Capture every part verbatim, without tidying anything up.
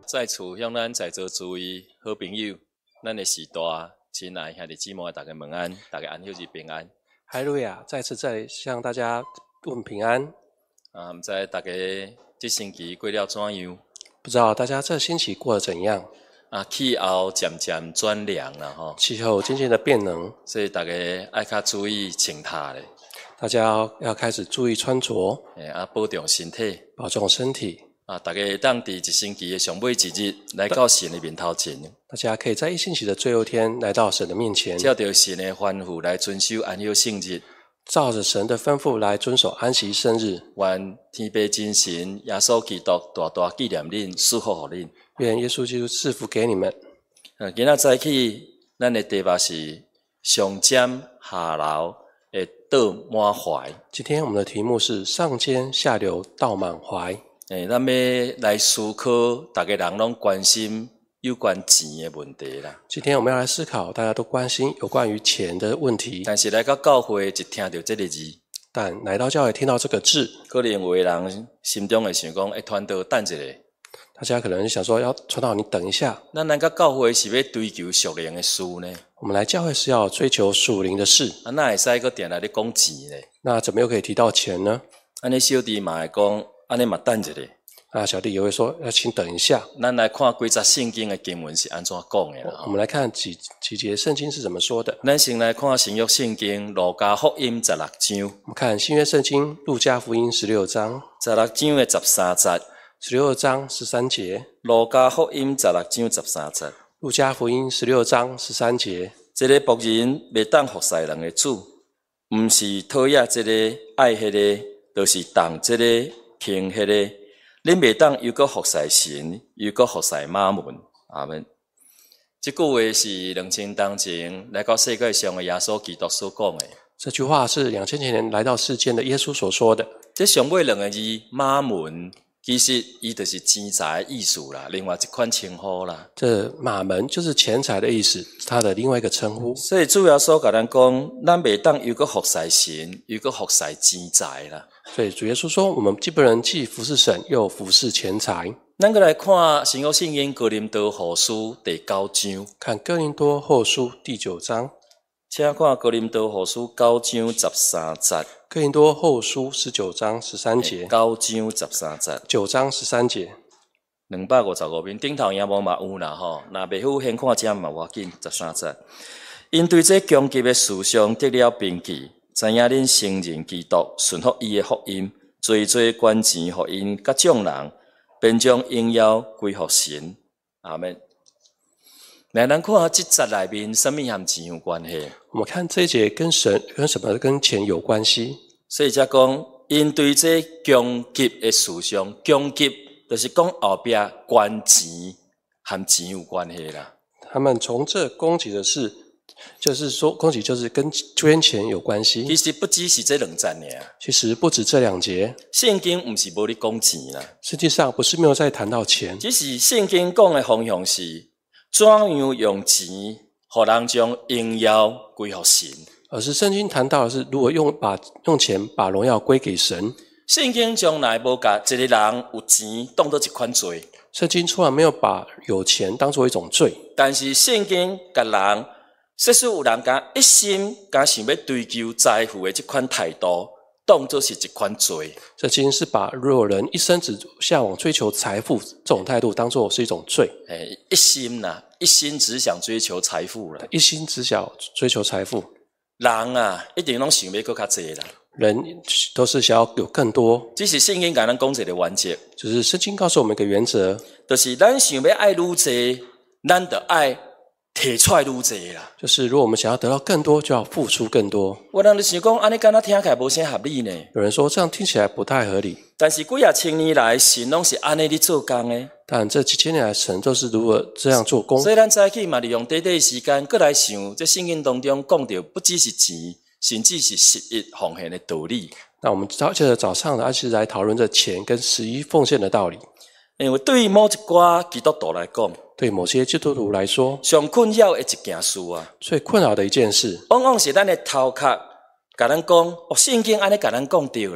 在厝向咱在座诸位好朋友，咱的时代亲爱兄弟姊妹，大家问安，大家安休日平安。 哈利路亚！再次再向大家问平安。 啊，唔知大家这星期过了怎样？ 不知道大家这星期过得怎样？ 啊，气候渐渐转凉了吼， 气候渐渐的变冷， 所以大家爱较注意穿搭咧。 大家要要开始注意穿着， 诶，啊，保重身体， 保重身体。 啊，大家当伫一星期的上尾一日来到神的面头前， 大家可以在一星期的最后天来到神的面前， 照着神的吩咐来遵守安休圣日， 照着神的吩咐来遵守安息圣日。 愿天父真神耶稣基督大大纪念恁，祝福互恁。 愿耶稣基督赐福给你们。 啊，今仔早起，咱的题目是上尖下流的倒满怀。 今天我们的题目是上尖下流倒满怀。 诶，咱要来思考，大家人拢关心有关钱的问题啦。 今天我们要来思考，大家都关心有关于钱的问题。 但是来到教会，一听到这个字， 但来到教会听到这个字， 可能有的人心中会想讲：诶，传道等一下。 大家可能想说，要传道，你等一下。 咱来到教会是要追求属灵的事呢？ 我们来教会是要追求属灵的事， 啊，哪会使搁定来咧讲钱呢？ 那怎么又可以提到钱呢？ 安尼小弟嘛会讲，安尼嘛等一下。 那小弟也会说，要请等一下。 咱来看几节圣经的经文是安怎讲的啦。 我们来看几几节圣经是怎么说的。 咱先来看新约圣经路加福音十六章。 我们看新约圣经路加福音十六章， 十六章的十三节。 十六章十三节。 路加福音十六章十三节。 路加福音十六章十三节。 这个仆人袂当服侍人的主，毋是讨厌这个爱迄个，就是当这个听迄个。恁袂当又搁服侍神，又搁服侍马门。阿门。这句话是两千当前来到世界上的耶稣基督所讲的。 这句话是两千年来到世间的耶稣所说的。 这上尾两个字马门，其实伊就是钱财的意思啦，另外一款称呼啦。 这马门就是钱财的意思，他的另外一个称呼。 所以主耶稣甲咱讲，咱袂当又搁服侍神，又搁服侍钱财啦。 所以主耶稣说，我们既不能既服侍神，又服侍钱财。 咱再来看新约圣经哥林多后书第九章， 看哥林多后书第九章， 请看哥林多后书九章十三节。 哥林多后书十九章十三节。 九章十三节。 九章十三节。 两百五十五篇，顶头也无嘛有啦吼。若袂好先看这嘛要紧，十三节。因对这攻击的事上得了凭据。知影恁承认基督，顺服伊的福音，做做捐钱互因甲众人，便将荣耀归乎神。阿门。来，咱看这节内面，什么和钱有关系？ 我们看这一节跟神跟什么跟钱有关系？ 所以才讲，因对这攻击的事上，攻击就是讲后壁捐钱和钱有关系啦。 他们从这攻击的事。就是说，攻击就是跟捐钱有关系。 其实不只是这两节呢。 其实不止这两节。 圣经不是无咧讲钱啦。 实际上不是没有在谈到钱。 只是圣经讲的方向是怎样用钱，互人将荣耀归乎神。 而是圣经谈到的是如何用把用钱把荣耀归给神。 圣经从来无把一个人有钱当作一款罪。 圣经从来没有把有钱当作一种罪。 但是圣经甲人。即使有人甲一心甲想要追求财富的这款态度，当作是一款罪。 这其实是把若有人一生只向往追求财富这种态度，当作是一种罪。 诶，一心呐、啊，一心只想追求财富啦。 一心只想追求财富， 人啊，一定拢想要更较济啦。 人都是想要有更多。 只是圣经甲咱讲一个原则， 就是圣经告诉我们一个原则， 就是咱想要爱愈济，咱得爱。提出来愈济啦， 就是如果我们想要得到更多，就要付出更多。 有人就想讲，安尼敢若听起来无啥合理呢？ 有人说这样听起来不太合理。 但是几啊千年来，神拢是安尼咧做工的。 但这几千年来，神都是如何这样做工。 所以咱早起嘛，利用短短的时间，过来想，这圣经当中讲到，不只是钱，甚至是十一奉献的道理。 那我们早接着早上呢，一起来讨论这钱跟十一奉献的道理。 因为对于某一寡基督徒来讲， 对某些基督徒来说， 上困扰的一件事啊， 最困扰的一件事， 往往是咱的头壳，甲咱讲，哦，圣经安尼甲咱讲对啦。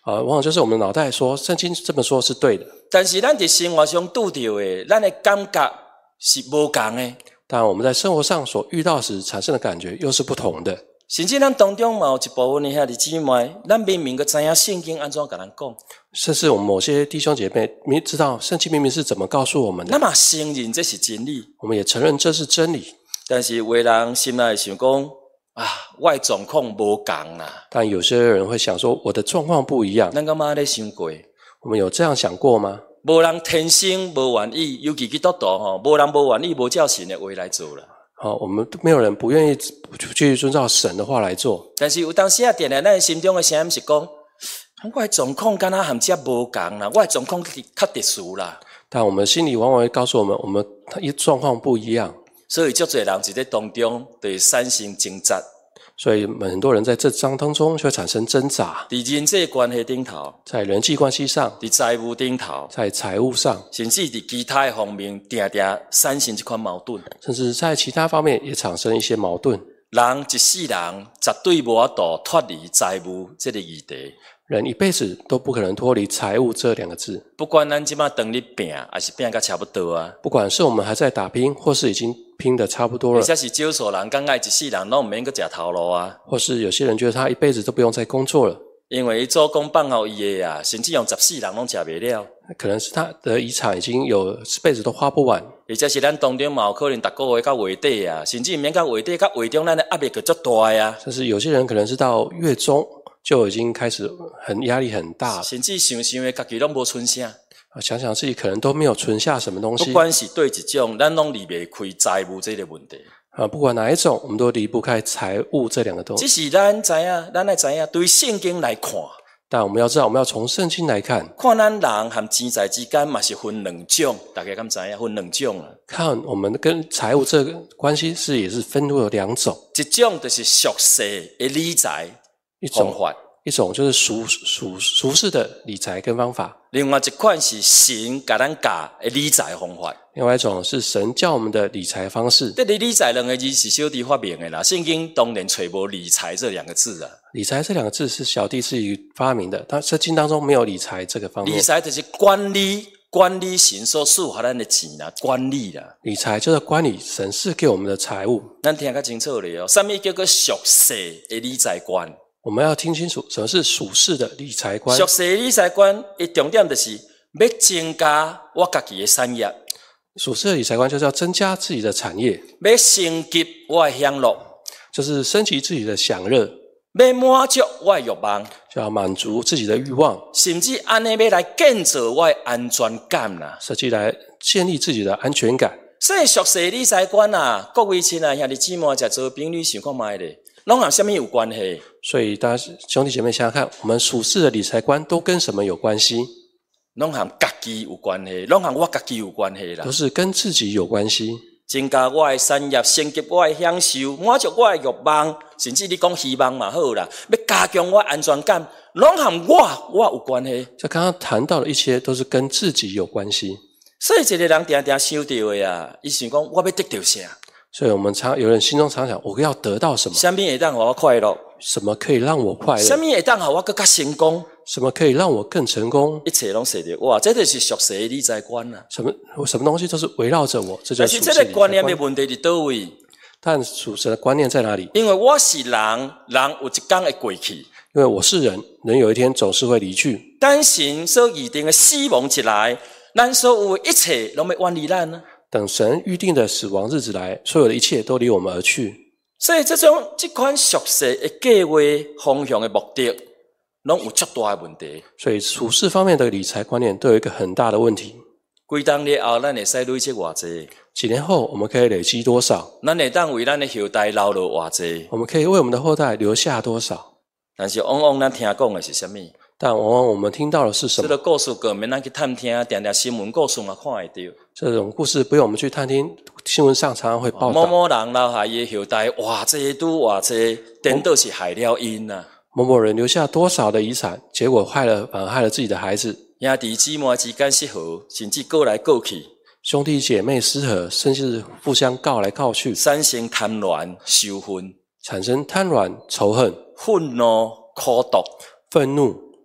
啊，往往就是我们脑袋说圣经这么说是对的， 但是咱伫生活中拄到的，咱的感觉是无共的。 但我们在生活上所遇到时产生的感觉又是不同的。 甚至咱当中嘛有一部分的兄弟姊妹，咱明明个知影圣经安怎甲咱讲， 甚至我们某些弟兄姐妹明知道圣经明明是怎么告诉我们的， 咱嘛承认这是真理， 我们也承认这是真理， 但是有的人心内想讲啊，我的状况无共啦。 但有些人会想说我的状况不一样。 咱敢嘛咧想过？ 我们有这样想过吗？ 无人天生无愿意，尤其基督徒吼，无人无愿意无照神的话来做啦。 好，我们没有人不愿意去遵照神的话来做。 但是有当时啊，点来咱心中的声音是讲，我的状况敢若含这无共啦，我的状况较特殊啦。 但我们心里往往会告诉我们，我们状况不一样。 所以，足侪人伫咧当中对产生挣扎。 所以很多人在这章当中就会产生挣扎， 伫人际关系顶头， 在人际关系上， 伫财务顶头， 在财务上， 甚至伫其他方面，定定产生一款矛盾， 甚至在其他方面也产生一些矛盾。 人一世人绝对无法度脱离财务这个议题。 人一辈子都不可能脱离财务这两个字。 不管咱即马当咧拼，还是拼甲差不多啊。 不管是我们还在打拼，或是已经拼得差不多了， 或者是少数人感觉一世人拢毋免阁食头路啊。 或是有些人觉得他一辈子都不用再工作了， 因为伊祖公放互伊的啊，甚至用十世人拢食袂了。 可能是他的遗产已经有这辈子都花不完。 或者是咱当中嘛有可能逐个月到月底啊，甚至毋免到月底，到月中咱的压力就足大啊。 甚至有些人可能是到月中就已经开始很压力很大了， 甚至想想的家己拢无存啥， 想想自己可能都没有存下什么东西。 不管是对一种，咱拢离袂开财务这个问题。 啊，不管哪一种，我们都离不开财务这两个东西。 只是咱知影，咱爱知影，对圣经来看， 但我们要知道，我们要从圣经来看， 看咱人和钱财之间嘛是分两种，大家敢知影？分两种啊。 看我们跟财务这个关系是也是分为有两种， 一种就是俗世的理财方法， 一种就是俗俗俗世的理财跟方法， 另外一款是神甲咱教的理财方法。 另外一种是神教我们的理财方式。 这里理财两个字是小弟发明的啦，圣经当然找无理财这两个字啊。 理财这两个字是小弟自己发明的，但圣经当中没有理财这个方面。 理财就是管理，管理神所赐予咱的钱啦，管理啦。 理财就是管理神赐给我们的财物。 咱听较清楚咧哦，什么叫做俗世的理财观？ 我们要听清楚什么是属世的理财观。 俗世的理财观的重点就是要增加我家己的产业。 属世的理财观就是要增加自己的产业， 要升级我的享乐， 就是升级自己的享乐， 要满足我的欲望， 就要满足自己的欲望， 甚至安尼要来建造我的安全感啦， 设计来建立自己的安全感。 所以俗世的理财观啊，各位亲爱兄弟姊妹，食做朋友想看卖咧，拢和什么有关系？ 所以大家兄弟姐妹想想看，我们属世的理财观都跟什么有关系？ 拢和家己有关系，拢和我家己有关系啦。 都是跟自己有关系。 增加我的产业，升级我的享受，满足我的欲望，甚至你讲希望嘛好啦，要加强我的安全感，拢和我我有关系。 这刚刚谈到的一切都是跟自己有关系。 所以一个人定定想到的啊，伊想讲我要得到啥？ 所以我们常有人心中常想，我要得到什么？ 什么会当让我快乐？ 什么可以让我快乐？ 什么会当让我更加成功？ 什么可以让我更成功？ 一切拢说着，哇，这就是俗世的理财观啊！ 什么什么东西都是围绕着我，这就是属世但是这个观念的的问题伫倒位？ 但属世的观念在哪里？ 因为我是人，人有一天会过去。 因为我是人，人有一天总是会离去。 等神所预定的死亡一来，咱所有的一切拢要远离咱啊！ 等神预定的死亡日子来，所有的一切都离我们而去。 所以这种这款俗世的计划方向的目的，拢有足大的问题。 所以属世方面的理财观念都有一个很大的问题。 几当了后，咱会使累积偌济？ 几年后我们可以累积多少？ 咱会当为咱的后代留落偌济？ 我们可以为我们的后代留下多少？ 但是往往咱听讲的是什么？ 但往往我们听到的是什么？ 这个故事根本咱去探听，定定新闻故事嘛看会到。 这种故事不用我们去探听，新闻上常常会报道。 某某人留下伊的后代，哇，这都哇这，颠倒是害了因啊！ 某某人留下多少的遗产，结果害了反而害了自己的孩子。 兄弟姊妹之间失和，甚至告来告去。 兄弟姐妹失和，甚至互相告来告去， 产生贪婪、仇恨， 产生贪婪、仇恨、 愤怒、苦毒、 愤怒、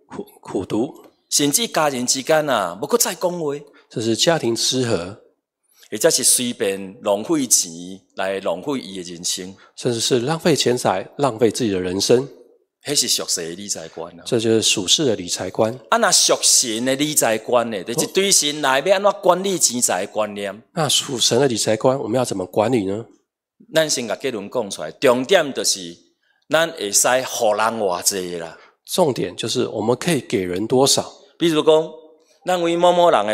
苦苦毒， 甚至家人之间啊，无搁再讲话， 这是家庭失和， 或者是随便浪费钱来浪费伊的人生， 甚至是浪费钱财、浪费自己的人生。 迄是俗世的理财观啊。 这就是属世的理财观。 啊，那属神的理财观呢，就是对神来要安怎管理钱财的观念。 那属神的理财观，我们要怎么管理呢？ 咱先甲结论讲出来，重点就是咱会使互人偌济啦。 重点就是我们可以给人多少。 比如讲，咱为某某人的